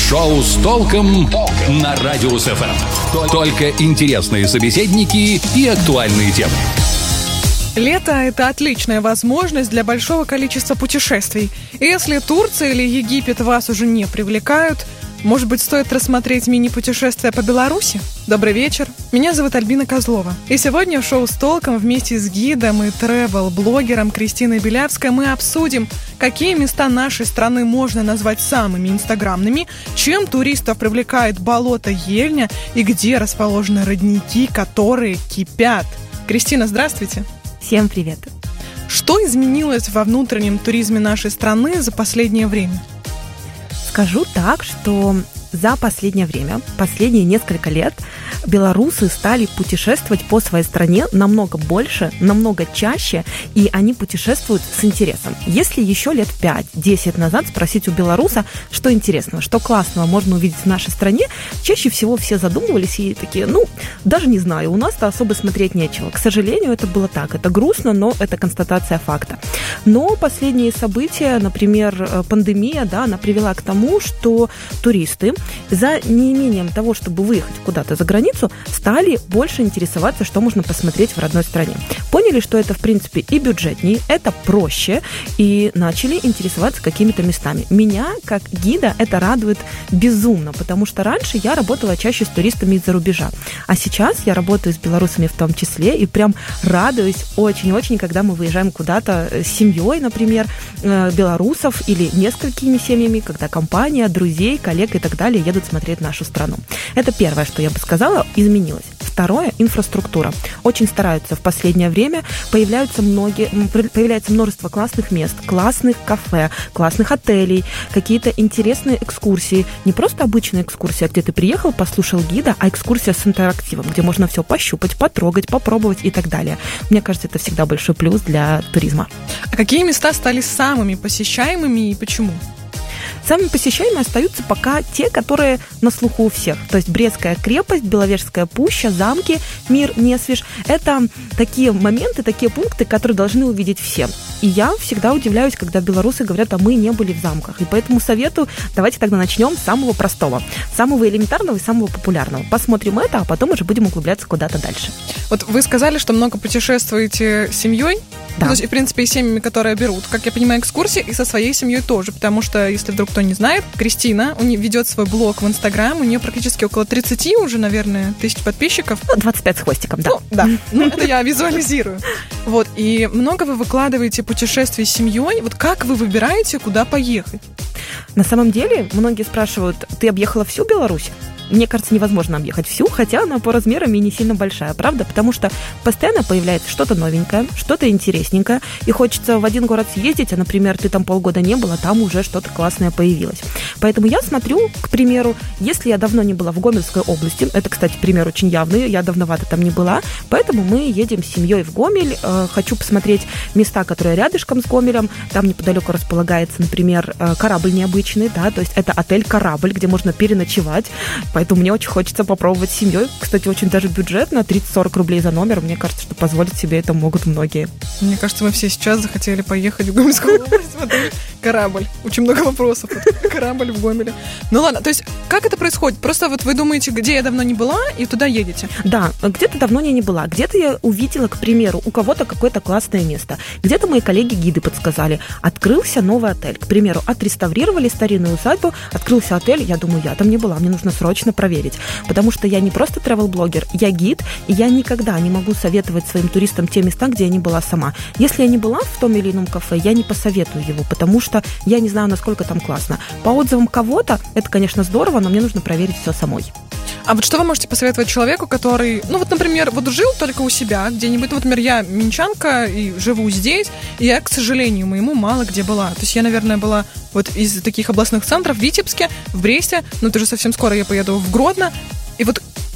Шоу с толком на Радиус ФМ. Только интересные собеседники и актуальные темы. Лето – это отличная возможность для большого количества путешествий. И если Турция или Египет вас уже не привлекают, может быть, стоит рассмотреть мини-путешествие по Беларуси? Добрый вечер, меня зовут Альбина Козлова. И сегодня в шоу «С толком» вместе с гидом и тревел-блогером Кристиной Белявской мы обсудим, какие места нашей страны можно назвать самыми инстаграмными, чем туристов привлекает болото Ельня и где расположены родники, которые кипят. Кристина, здравствуйте. Всем привет. Что изменилось во внутреннем туризме нашей страны за последнее время? Скажу так, что за последнее время, последние несколько лет, белорусы стали путешествовать по своей стране намного больше, намного чаще, и они путешествуют с интересом. Если еще лет 5-10 назад спросить у белоруса, что интересного, что классного можно увидеть в нашей стране, чаще всего все задумывались и такие, даже не знаю, у нас-то особо смотреть нечего. К сожалению, это было так. Это грустно, но это констатация факта. Но последние события, например, пандемия, она привела к тому, что туристы за неимением того, чтобы выехать куда-то за границу, стали больше интересоваться, что можно посмотреть в родной стране. Поняли, что это, в принципе, и бюджетнее, это проще, и начали интересоваться какими-то местами. Меня, как гида, это радует безумно, потому что раньше я работала чаще с туристами из-за рубежа, а сейчас я работаю с белорусами в том числе, и прям радуюсь очень-очень, когда мы выезжаем куда-то с семьей, например, белорусов или несколькими семьями, когда компания, друзей, коллег и так далее едут смотреть нашу страну. Это первое, что я бы сказала, изменилось. Второе – инфраструктура. Очень стараются в последнее время. Появляется множество классных мест, классных кафе, классных отелей, какие-то интересные экскурсии. Не просто обычная экскурсия, где ты приехал, послушал гида, а экскурсия с интерактивом, где можно все пощупать, потрогать, попробовать и так далее. Мне кажется, это всегда большой плюс для туризма. А какие места стали самыми посещаемыми и почему? Самыми посещаемыми остаются пока те, которые на слуху у всех. То есть Брестская крепость, Беловежская пуща, замки, Мир, Несвиж. Это такие моменты, такие пункты, которые должны увидеть все. И я всегда удивляюсь, когда белорусы говорят, а мы не были в замках. И поэтому советую, давайте тогда начнем с самого простого, самого элементарного и самого популярного. Посмотрим это, а потом уже будем углубляться куда-то дальше. Вот вы сказали, что много путешествуете с семьей. Да. То есть, в принципе, и семьями, которые берут, как я понимаю, экскурсии, и со своей семьей тоже, потому что, если вдруг кто не знает, Кристина ведет свой блог в Инстаграм, у нее практически около 30 уже, наверное, тысяч подписчиков. 25 с хвостиком, да. Это я визуализирую. Вот, и много вы выкладываете путешествий с семьей, вот как вы выбираете, куда поехать? На самом деле, многие спрашивают, ты объехала всю Беларусь? Мне кажется, невозможно объехать всю, хотя она по размерам и не сильно большая, правда? Потому что постоянно появляется что-то новенькое, что-то интересненькое, и хочется в один город съездить, а, например, ты там полгода не был, а там уже что-то классное появилось. Поэтому я смотрю, к примеру, если я давно не была в Гомельской области, это, кстати, пример очень явный, я давновато там не была, поэтому мы едем с семьей в Гомель, хочу посмотреть места, которые рядышком с Гомелем, там неподалеку располагается, например, корабль необычный, да, то есть это отель «Корабль», где можно переночевать. Поэтому мне очень хочется попробовать с семьей. Кстати, очень даже бюджетно, 30-40 рублей за номер. Мне кажется, что позволить себе это могут многие. Мне кажется, мы все сейчас захотели поехать в Гомельскую область, смотреть «Корабль». Очень много вопросов. «Корабль» в Гомеле. Ну ладно, то есть как это происходит? Просто вот вы думаете, где я давно не была, и туда едете? Да, где-то давно я не была. Где-то я увидела, к примеру, у кого-то какое-то классное место. Где-то мои коллеги-гиды подсказали. Открылся новый отель. К примеру, отреставрировали старинную усадьбу, открылся отель. Я думаю, я там не была, мне нужно срочно проверить. Потому что я не просто travel-блогер, я гид, и я никогда не могу советовать своим туристам те места, где я не была сама. Если я не была в том или ином кафе, я не посоветую его, потому что я не знаю, насколько там классно. По отзывам кого-то, это, конечно, здорово, но мне нужно проверить все самой. А вот что вы можете посоветовать человеку, который, например, жил только у себя где-нибудь, например, я минчанка и живу здесь, и я, к сожалению моему, мало где была. То есть я, наверное, была вот из таких областных центров в Витебске, в Бресте, но тоже совсем скоро я поеду в Гродно. И вот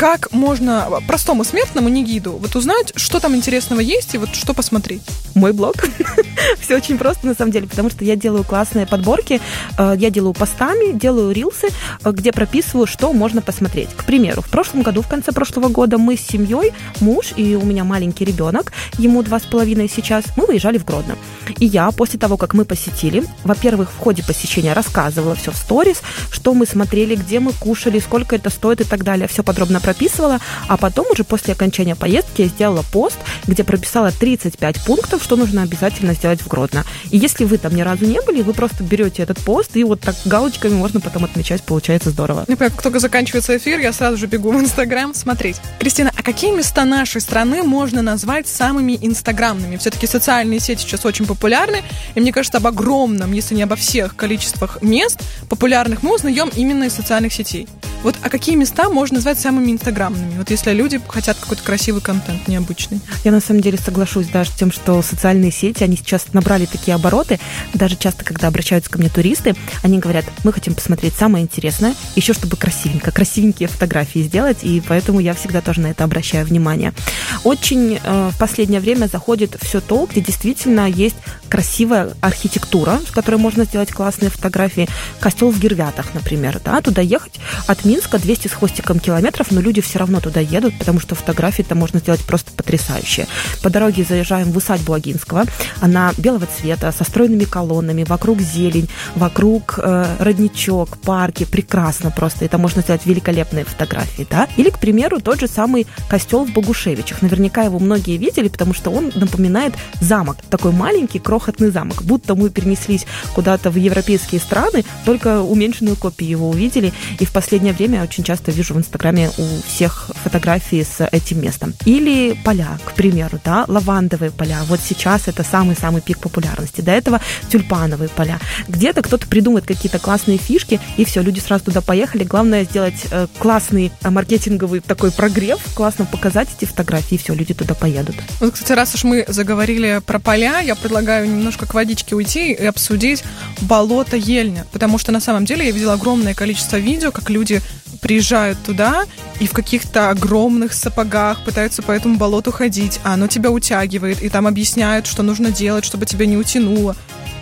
как можно простому смертному, не гиду, вот узнать, что там интересного есть и вот что посмотреть? Мой блог. Все очень просто, на самом деле, потому что я делаю классные подборки, я делаю постами, делаю рилсы, где прописываю, что можно посмотреть. К примеру, в прошлом году, в конце прошлого года, мы с семьей, муж и у меня маленький ребенок, ему 2,5 сейчас, мы выезжали в Гродно. И я, после того, как мы посетили, во-первых, в ходе посещения рассказывала все в сторис, что мы смотрели, где мы кушали, сколько это стоит и так далее. Все подробно прописывала, а потом уже после окончания поездки я сделала пост, где прописала 35 пунктов, что нужно обязательно сделать в Гродно. И если вы там ни разу не были, вы просто берете этот пост, и вот так галочками можно потом отмечать, получается здорово. Ну, как только заканчивается эфир, я сразу же бегу в Инстаграм смотреть. Кристина, а какие места нашей страны можно назвать самыми инстаграмными? Все-таки социальные сети сейчас очень популярны, и мне кажется, об огромном, если не обо всех количествах мест популярных мы узнаем именно из социальных сетей. Вот, а какие места можно назвать самыми инстаграмными? Вот если люди хотят какой-то красивый контент, необычный. Я на самом деле соглашусь даже с тем, что социальные сети, они сейчас набрали такие обороты. Даже часто, когда обращаются ко мне туристы, они говорят, мы хотим посмотреть самое интересное, еще чтобы красивенько, красивенькие фотографии сделать, и поэтому я всегда тоже на это обращаю внимание. Очень в последнее время заходит все то, где действительно есть красивая архитектура, с которой можно сделать классные фотографии. Костел в Гирвятах, например, да, туда ехать от Минска 200 с хвостиком километров, но люди все равно туда едут, потому что фотографии-то можно сделать просто потрясающие. По дороге заезжаем в усадьбу Агинского. Она белого цвета, со стройными колоннами, вокруг зелень, вокруг родничок, парки. Прекрасно просто. Это можно сделать великолепные фотографии, да? Или, к примеру, тот же самый костел в Богушевичах. Наверняка его многие видели, потому что он напоминает замок. Такой маленький, крохотный замок. Будто мы перенеслись куда-то в европейские страны, только уменьшенную копию его увидели. И в последнее время я очень часто вижу в Инстаграме у всех фотографии с этим местом. Или поля, к примеру, да, лавандовые поля. Вот сейчас это самый-самый пик популярности. До этого тюльпановые поля. Где-то кто-то придумает какие-то классные фишки, и все, люди сразу туда поехали. Главное сделать классный маркетинговый такой прогрев, классно показать эти фотографии, и все, люди туда поедут. Вот, кстати, раз уж мы заговорили про поля, я предлагаю немножко к водичке уйти и обсудить болото Ельня, потому что на самом деле я видела огромное количество видео, как люди приезжают туда и в каких-то огромных сапогах пытаются по этому болоту ходить, а оно тебя утягивает, и там объясняют, что нужно делать, чтобы тебя не утянуло.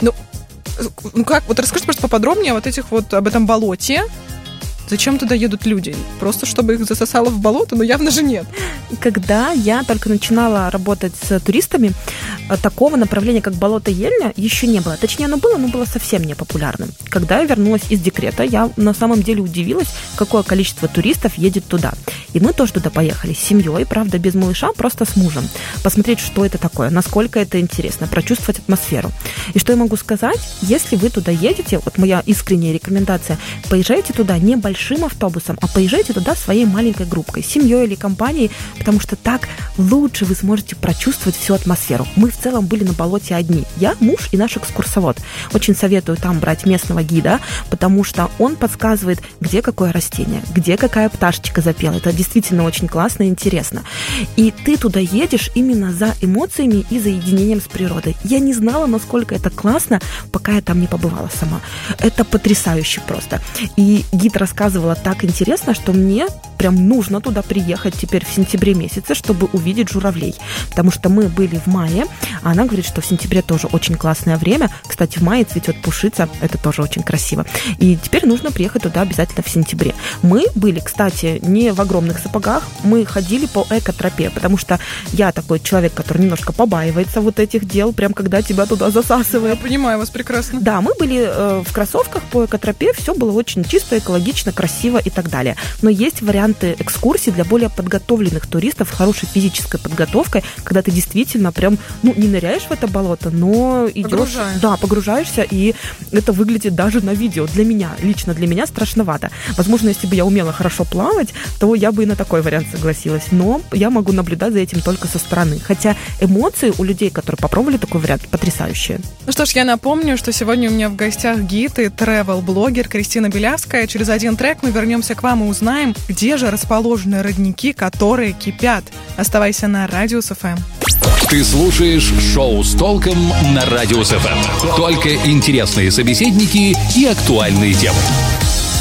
Ну как, вот расскажите просто поподробнее об этом болоте. Зачем туда едут люди? Просто чтобы их засосало в болото? Но явно же нет. Когда я только начинала работать с туристами, такого направления, как болото Ельня, еще не было. Точнее, оно было, но было совсем не популярным. Когда я вернулась из декрета, я на самом деле удивилась, какое количество туристов едет туда. И мы тоже туда поехали с семьей, правда, без малыша, просто с мужем. Посмотреть, что это такое, насколько это интересно, прочувствовать атмосферу. И что я могу сказать? Если вы туда едете, вот моя искренняя рекомендация, поезжайте туда не большим автобусом, а поезжайте туда своей маленькой группкой, семьей или компанией, потому что так лучше вы сможете прочувствовать всю атмосферу. Мы в целом были на болоте одни. Я, муж и наш экскурсовод. Очень советую там брать местного гида, потому что он подсказывает, где какое растение, где какая пташечка запела. Это действительно очень классно и интересно. И ты туда едешь именно за эмоциями и за единением с природой. Я не знала, насколько это классно, пока я там не побывала сама. Это потрясающе просто. И гид рассказывала так интересно, что мне прям нужно туда приехать теперь в сентябре месяце, чтобы увидеть журавлей. Потому что мы были в мае, а она говорит, что в сентябре тоже очень классное время. Кстати, в мае цветет пушица, это тоже очень красиво. И теперь нужно приехать туда обязательно в сентябре. Мы были, кстати, не в огромных сапогах, мы ходили по экотропе, потому что я такой человек, который немножко побаивается вот этих дел, прям когда тебя туда засасывает. Я понимаю вас прекрасно. Да, мы были в кроссовках по экотропе, все было очень чисто, экологично, красиво и так далее. Но есть варианты экскурсий для более подготовленных туристов с хорошей физической подготовкой, когда ты действительно прям, не ныряешь в это болото, но идешь, погружаешься, и это выглядит даже на видео. Лично для меня страшновато. Возможно, если бы я умела хорошо плавать, то я бы и на такой вариант согласилась. Но я могу наблюдать за этим только со стороны. Хотя эмоции у людей, которые попробовали такой вариант, потрясающие. Ну что ж, я напомню, что сегодня у меня в гостях гид и тревел-блогер Кристина Белявская. Через один трек мы вернемся к вам и узнаем, где же расположены родники, которые кипят. Оставайся на Радиус ФМ. Ты слушаешь шоу с толком на Радиус ФМ. Только интересные собеседники и актуальные темы.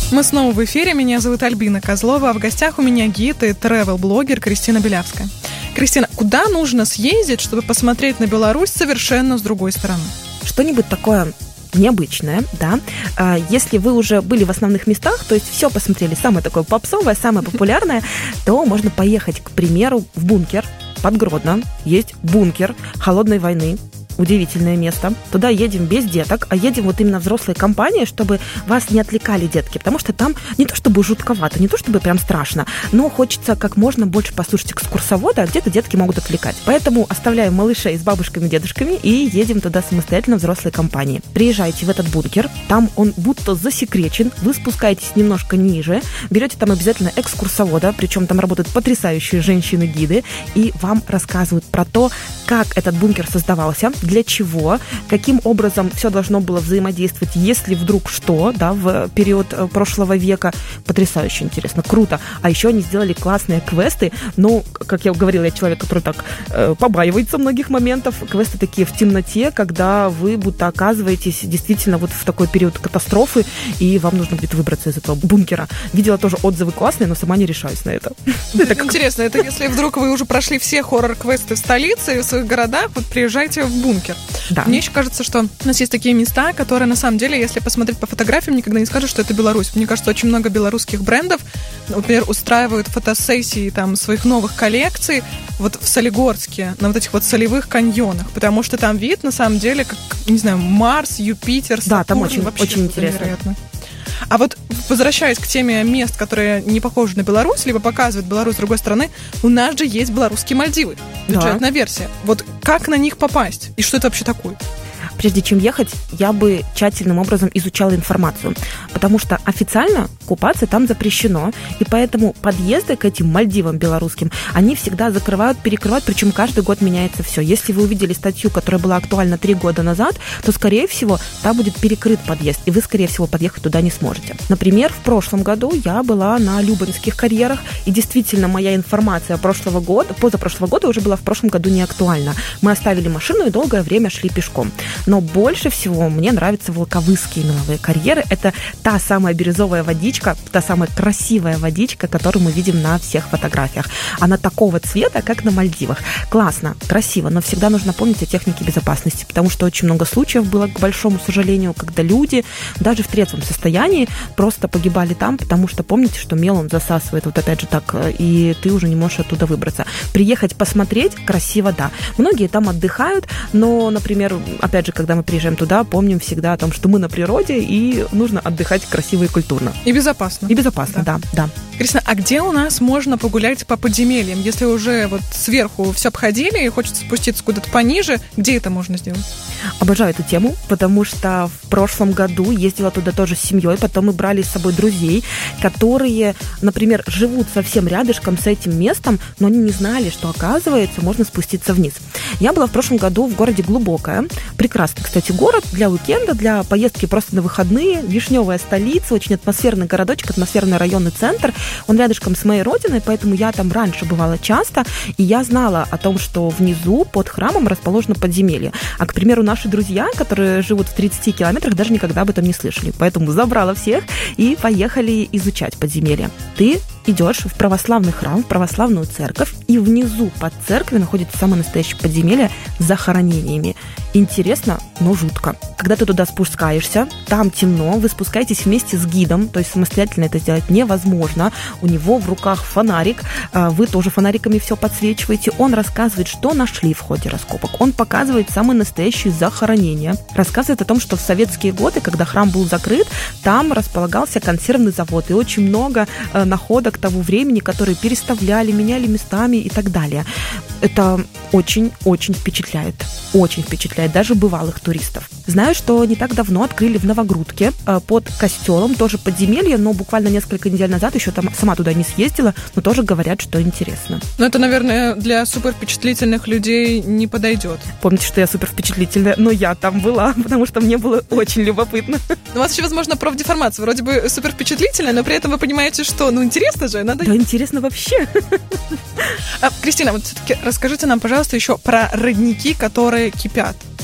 Мы снова в эфире. Меня зовут Альбина Козлова, а в гостях у меня гид и тревел-блогер Кристина Белявская. Кристина, куда нужно съездить, чтобы посмотреть на Беларусь совершенно с другой стороны? Что-нибудь такое необычное, да. Если вы уже были в основных местах, то есть все посмотрели, самое такое попсовое, самое популярное, то можно поехать, к примеру, в бункер под Гродно. Есть бункер холодной войны. Удивительное место. Туда едем без деток, а едем вот именно взрослой компанией, чтобы вас не отвлекали детки, потому что там не то чтобы жутковато, не то чтобы прям страшно, но хочется как можно больше послушать экскурсовода, а где-то детки могут отвлекать. Поэтому оставляем малышей с бабушками, дедушками и едем туда самостоятельно взрослой компанией. Приезжайте в этот бункер, там он будто засекречен, вы спускаетесь немножко ниже, берете там обязательно экскурсовода, причем там работают потрясающие женщины-гиды, и вам рассказывают про то, как этот бункер создавался, для чего, каким образом все должно было взаимодействовать, если вдруг что, да, в период прошлого века. Потрясающе интересно, круто. А еще они сделали классные квесты, ну, как я говорила, я человек, который так побаивается многих моментов. Квесты такие в темноте, когда вы будто оказываетесь действительно вот в такой период катастрофы, и вам нужно будет выбраться из этого бункера. Видела тоже отзывы классные, но сама не решаюсь на это. Это интересно, это если вдруг вы уже прошли все хоррор-квесты в столице и в своих городах, вот приезжайте в бункер. Да. Мне еще кажется, что у нас есть такие места, которые на самом деле, если посмотреть по фотографиям, никогда не скажешь, что это Беларусь. Мне кажется, очень много белорусских брендов, например, устраивают фотосессии там своих новых коллекций вот в Солигорске, на вот этих вот солевых каньонах, потому что там вид, на самом деле, как, не знаю, Марс, Юпитер, Сатурн. Да, там очень интересно. Невероятно. А вот возвращаясь к теме мест, которые не похожи на Беларусь, либо показывают Беларусь с другой стороны, у нас же есть белорусские Мальдивы, бюджетная версия. Вот как на них попасть? И что это вообще такое? Прежде чем ехать, я бы тщательным образом изучала информацию, потому что официально купаться там запрещено, и поэтому подъезды к этим Мальдивам белорусским, они всегда закрывают, перекрывают, причем каждый год меняется все. Если вы увидели статью, которая была актуальна 3 года назад, то, скорее всего, там будет перекрыт подъезд, и вы, скорее всего, подъехать туда не сможете. Например, в прошлом году я была на Любанских карьерах, и действительно моя информация позапрошлого года уже была в прошлом году не актуальна. Мы оставили машину и долгое время шли пешком. Но больше всего мне нравятся Волковыские меловые карьеры. Это та самая бирюзовая водичка, та самая красивая водичка, которую мы видим на всех фотографиях. Она такого цвета, как на Мальдивах. Классно, красиво, но всегда нужно помнить о технике безопасности, потому что очень много случаев было, к большому сожалению, когда люди даже в трезвом состоянии просто погибали там, потому что помните, что мел он засасывает вот опять же так, и ты уже не можешь оттуда выбраться. Приехать посмотреть красиво, да. Многие там отдыхают, но, например, опять же, когда мы приезжаем туда, помним всегда о том, что мы на природе, и нужно отдыхать красиво и культурно. И безопасно. И безопасно, да. Кристина, а где у нас можно погулять по подземельям? Если уже вот сверху все обходили и хочется спуститься куда-то пониже, где это можно сделать? Обожаю эту тему, потому что в прошлом году ездила туда тоже с семьей, потом мы брали с собой друзей, которые, например, живут совсем рядышком с этим местом, но они не знали, что, оказывается, можно спуститься вниз. Я была в прошлом году в городе Глубокое. Прекрасный, кстати, город для уикенда, для поездки просто на выходные. Вишневая столица, очень атмосферный городочек, атмосферный районный центр. Он рядышком с моей родиной, поэтому я там раньше бывала часто, и я знала о том, что внизу под храмом расположено подземелье. А, к примеру, наши друзья, которые живут в 30 километрах, даже никогда об этом не слышали. Поэтому забрала всех и поехали изучать подземелье. Ты идешь в православный храм, в православную церковь, и внизу под церковью находится самое настоящее подземелье с захоронениями. Интересно, но жутко. Когда ты туда спускаешься, там темно, вы спускаетесь вместе с гидом, то есть самостоятельно это сделать невозможно. У него в руках фонарик, вы тоже фонариками все подсвечиваете. Он рассказывает, что нашли в ходе раскопок. Он показывает самые настоящие захоронения. Рассказывает о том, что в советские годы, когда храм был закрыт, там располагался консервный завод, и очень много находок того времени, которые переставляли, меняли местами и так далее. Это очень-очень впечатляет. Очень впечатляет даже бывалых туристов. Знаю, что не так давно открыли в Новогрудке под костелом тоже подземелье, но буквально несколько недель назад еще там сама туда не съездила, но тоже говорят, что интересно. Но это, наверное, для супервпечатлительных людей не подойдет. Помните, что я супервпечатлительная, но я там была, потому что мне было очень любопытно. У вас еще, возможно, профдеформация. Вроде бы супервпечатлительная, но при этом вы понимаете, что, интересно же, надо... Да, интересно вообще. Кристина, вот все-таки расскажите нам, пожалуйста, еще про родники, которые кипят.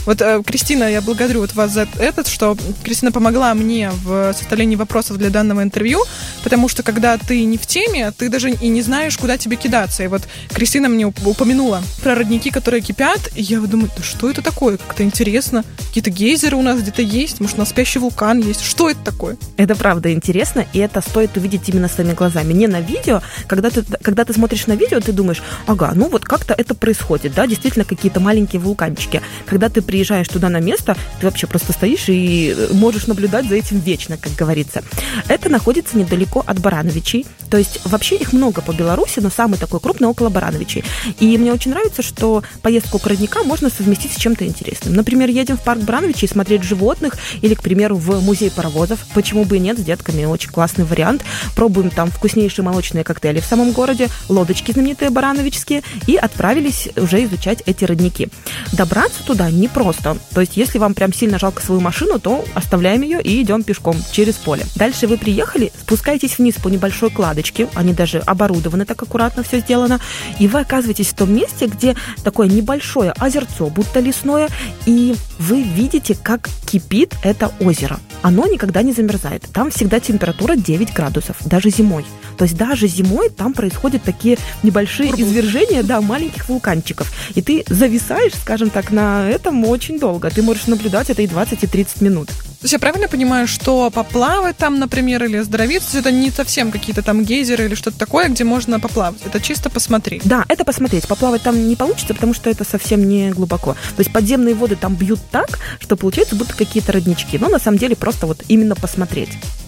Вот, Кристина, я благодарю вот вас за это, что Кристина помогла мне в составлении вопросов для данного интервью, потому что когда ты не в теме, ты даже и не знаешь, куда тебе кидаться. И вот Кристина мне упомянула про родники, которые кипят, и я думаю, да что это такое? Как-то интересно. Какие-то гейзеры у нас где-то есть, может, у нас спящий вулкан есть. Что это такое? Это правда интересно, и это стоит увидеть именно своими глазами. Не на видео. Когда ты смотришь на видео, ты думаешь, ага, ну вот как-то это происходит, да, действительно какие-то маленькие вулканчики. Когда ты приезжаешь туда на место, ты вообще просто стоишь и можешь наблюдать за этим вечно, как говорится. Это находится недалеко от Барановичей. То есть вообще их много по Беларуси, но самый такой крупный около Барановичей. И мне очень нравится, что поездку к родникам можно совместить с чем-то интересным. Например, едем в парк Барановичей смотреть животных или, к примеру, в музей паровозов. Почему бы и нет, с детками очень классный вариант. Пробуем там вкуснейшие молочные коктейли в самом городе, лодочки знаменитые барановичские, и отправились уже изучать эти родники. Добраться туда непросто. То есть, если вам прям сильно жалко свою машину, то оставляем ее и идем пешком через поле. Дальше вы приехали, спускаетесь вниз по небольшой кладочке, они даже оборудованы, так аккуратно все сделано, и вы оказываетесь в том месте, где такое небольшое озерцо, будто лесное, и вы видите, как кипит это озеро. Оно никогда не замерзает. Там всегда температура 9 градусов, даже зимой. То есть даже зимой там происходят такие небольшие извержения, да, маленьких вулканчиков. И ты зависаешь, скажем так, на этом очень долго. Ты можешь наблюдать это и 20, и 30 минут. То есть я правильно понимаю, что поплавать там, например, или оздоровиться, это не совсем какие-то там гейзеры или что-то такое, где можно поплавать? Это чисто посмотреть? Да, это посмотреть. Поплавать там не получится, потому что это совсем не глубоко. То есть подземные воды там бьют так, что получается будто какие-то роднички. Но на самом деле просто вот именно посмотреть.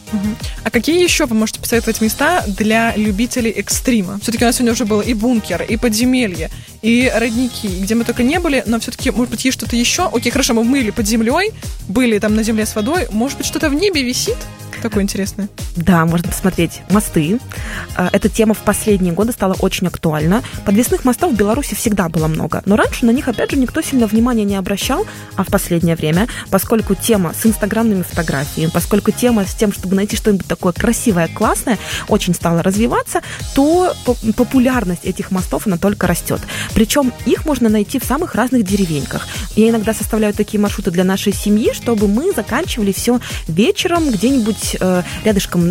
А какие еще вы можете посоветовать места для любителей экстрима? Все-таки у нас сегодня уже было и бункер, и подземелье, и родники, где мы только не были, но все-таки, может быть, есть что-то еще? Окей, хорошо, мы были под землей, были там на земле с водой, может быть, что-то в небе висит? Такое интересное. Да, можно посмотреть мосты. Эта тема в последние годы стала очень актуальна. Подвесных мостов в Беларуси всегда было много, но раньше на них, опять же, никто сильно внимания не обращал, а в последнее время, поскольку тема с инстаграмными фотографиями, поскольку тема с тем, чтобы найти что-нибудь такое красивое, классное, очень стала развиваться, то популярность этих мостов, она только растет. Причем их можно найти в самых разных деревеньках. Я иногда составляю такие маршруты для нашей семьи, чтобы мы заканчивали все вечером где-нибудь рядышком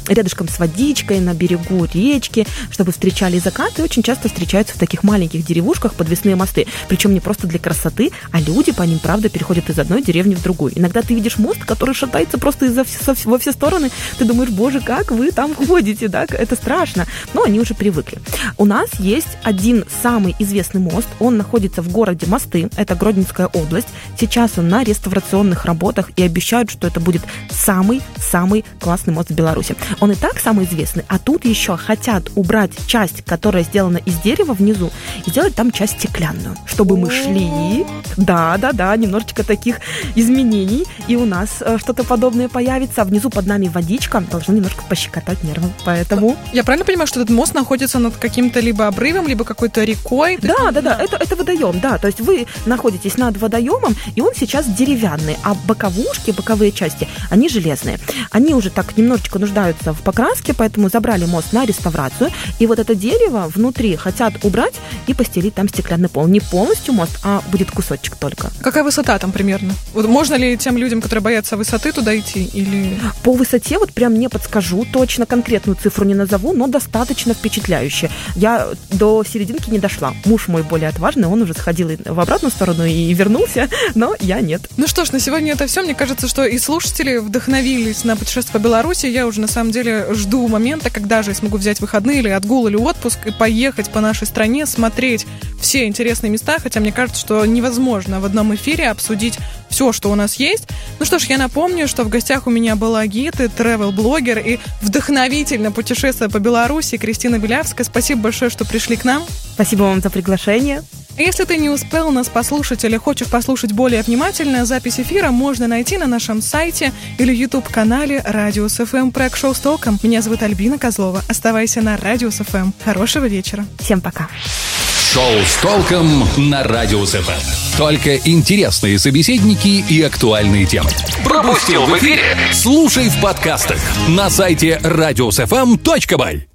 с водичкой, на берегу речки, чтобы встречали закат, и очень часто встречаются в таких маленьких деревушках подвесные мосты. Причем не просто для красоты, а люди по ним, правда, переходят из одной деревни в другую. Иногда ты видишь мост, который шатается просто во все стороны. Ты думаешь, боже, как вы там ходите, да? Это страшно. Но они уже привыкли. У нас есть один самый известный мост. Он находится в городе Мосты. Это Гродненская область. Сейчас он на реставрационных работах, и обещают, что это будет самый классный мост в Беларуси. Он и так самый известный, а тут еще хотят убрать часть, которая сделана из дерева внизу, и сделать там часть стеклянную, чтобы мы шли. Да, немножечко таких изменений, и у нас что-то подобное появится, а внизу под нами водичка, должна немножко пощекотать нервы, поэтому... Я правильно понимаю, что этот мост находится над каким-то либо обрывом, либо какой-то рекой? Да, это водоем, да, то есть вы находитесь над водоемом, и он сейчас деревянный, а боковые части, они железные. Они уже так немножечко нуждаются в покраске, поэтому забрали мост на реставрацию, и вот это дерево внутри хотят убрать и постелить там стеклянный пол. Не полностью мост, а будет кусочек только. Какая высота там примерно? Вот можно ли тем людям, которые боятся высоты, туда идти? Или... По высоте вот прям не подскажу, точно конкретную цифру не назову, но достаточно впечатляюще. Я до серединки не дошла. Муж мой более отважный, он уже сходил в обратную сторону и вернулся, но я нет. Ну что ж, на сегодня это все. Мне кажется, что и слушатели вдохновились на путешествие по Беларуси. Я уже на самом деле жду момента, когда же я смогу взять выходные или отгул, или отпуск и поехать по нашей стране, смотреть все интересные места, хотя мне кажется, что невозможно в одном эфире обсудить все, что у нас есть. Ну что ж, я напомню, что в гостях у меня была гид и travel-блогер и вдохновительно путешествие по Беларуси Кристина Белявская. Спасибо большое, что пришли к нам. Спасибо вам за приглашение. Если ты не успел нас послушать или хочешь послушать более внимательно, запись эфира можно найти на нашем сайте или YouTube-канале Радиус ФМ проект «Шоу с толком». Меня зовут Альбина Козлова. Оставайся на Радиус ФМ. Хорошего вечера. Всем пока. Шоу с толком на Радиус ФМ. Только интересные собеседники и актуальные темы. Пропустил в эфире? Слушай в подкастах на сайте radiusfm.by.